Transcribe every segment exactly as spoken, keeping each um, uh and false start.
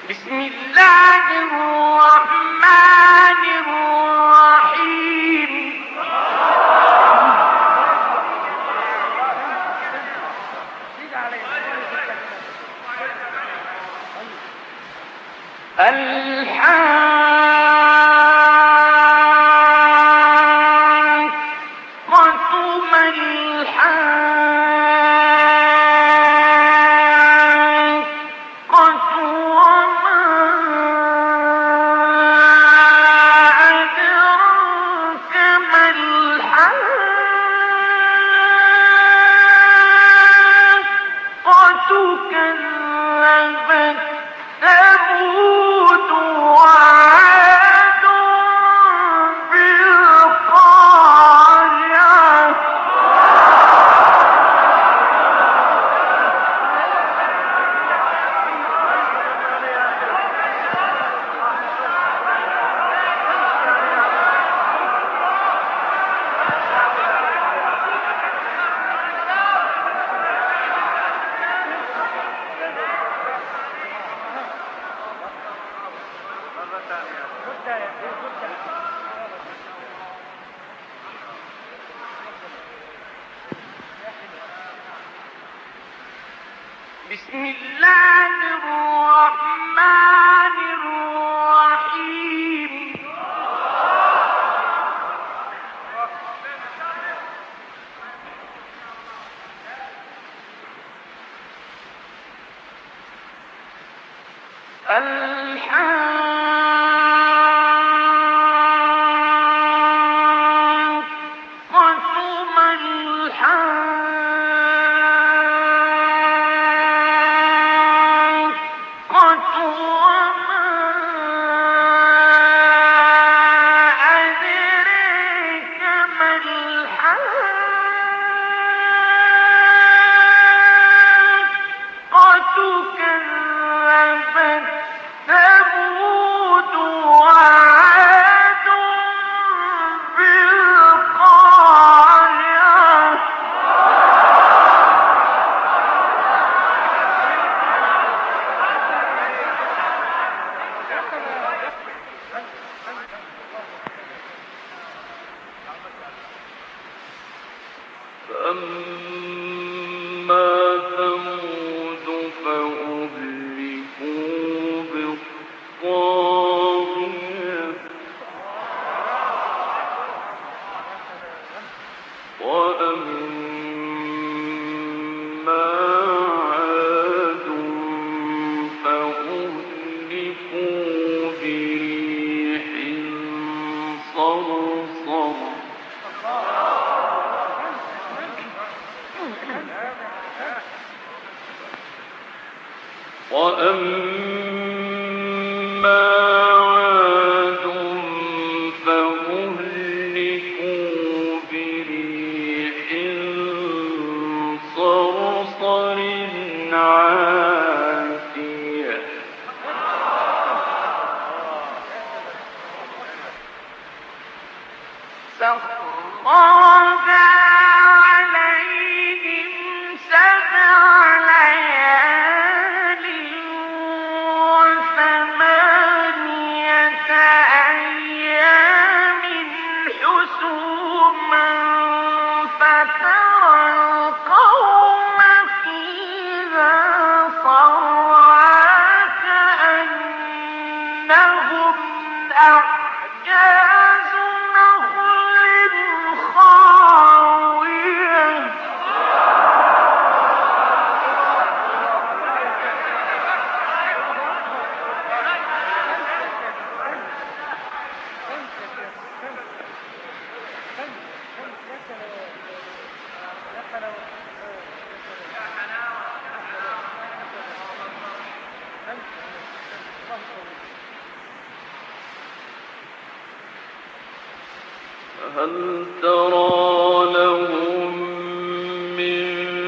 بسم الله الرحمن الرحيم. الحاقة ما الحاقة وما أدراك ما الحاقة كذبت ثمود وعاد بالقارعة. بسم الله الرحمن الرحيم. الحاقة ما الحاقة وما أدراك ما الحاقة كذبت ثمود وعاد بالقارعة. فأما ثمود فأهلكوا بالطاغية وأما عاد فأهلكوا بريح صرصر وأما عاد فأهلكوا بريح صرصر عاتية سخرها عليهم سبع ليال وثمانية أيام حسوما فترى القوم فيها صرعى كأنهم أعجاز نخل خاوية. هل ترى لهم من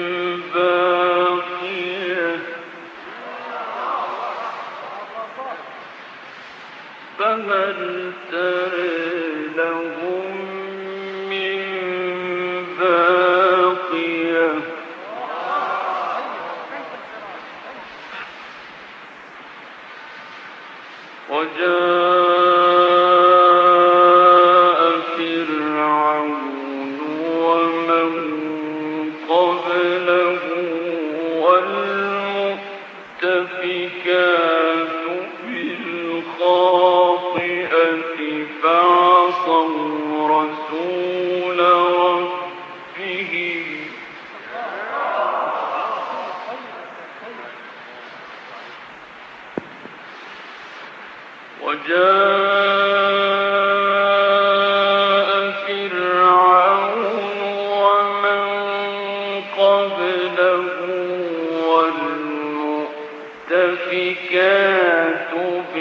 باقية فهل ترى لهم من باقية وجاء فرعون ومن قبله والمؤتفكات بالخاطئة فعصوا رسول ربهم وجاء فرعون ومن قبله والمؤتفكات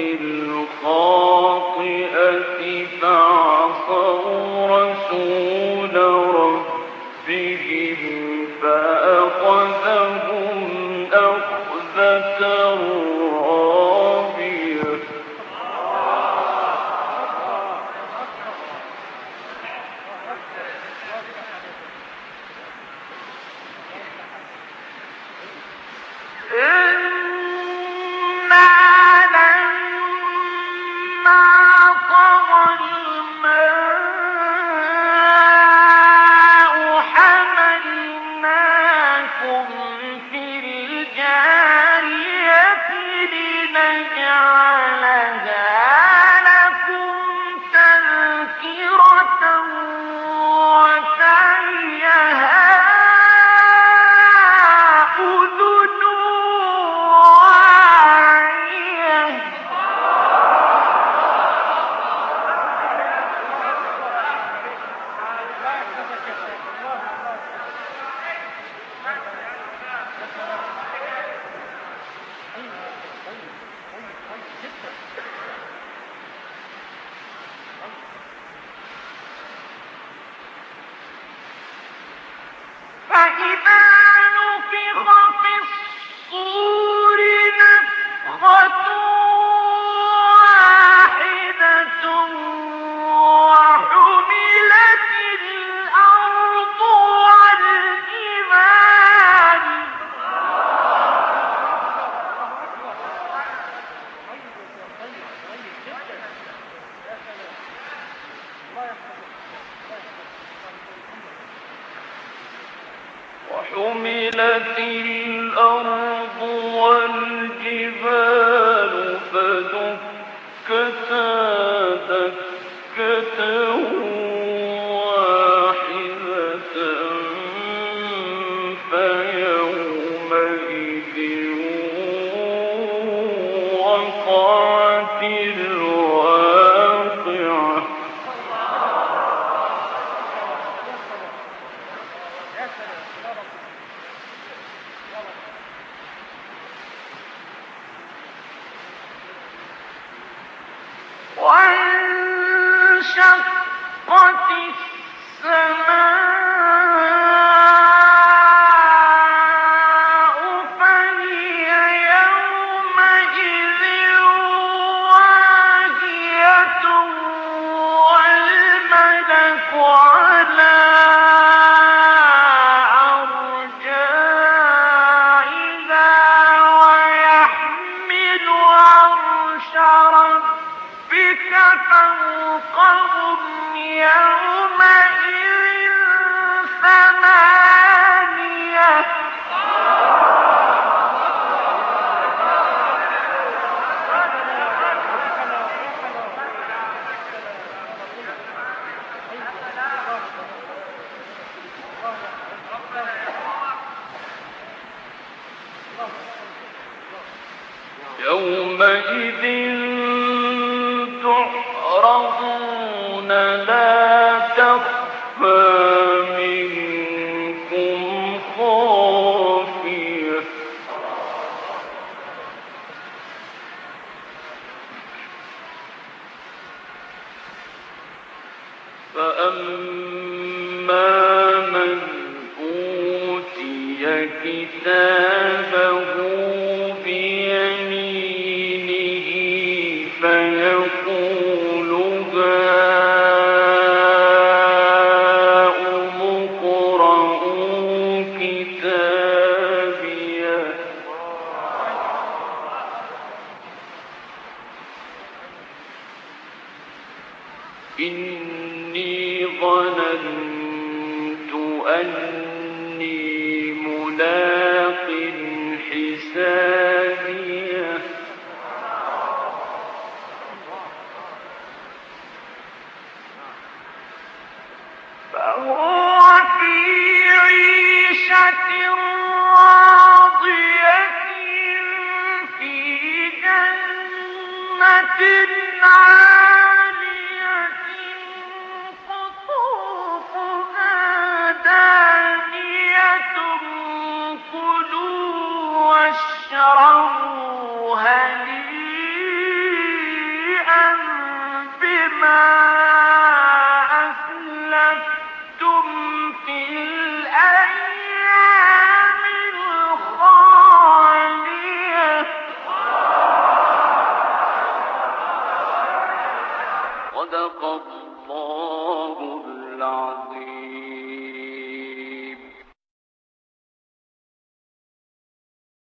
بالخاطئة فعصوا رسول ربهم فأخذهم أخذة رابية فإذا نفخ في الصور نفخة واحدة وحملت الأرض والجبال وحملت الأرض والجبال فدكتا دكة واحدة فيومئذ وقعت الواقعة وانشقت السماء فهي يومئذ واهية والملك على أرجائها ويحمل عرش ربك فوقهم يومئذ ثمانية يومئذ تعرضون لا تخفى منكم خافية فأما من أوتي كتابه بيمينه فيقول هاؤم اقرءوا كتابيه إني ظننت أني ملاق حسابيه فهو في عيشة راضية في جنة عالية قطوفها دانية كلوا واشربوا هنيئا بما أسلفتم في الأيام الخالية صدق الله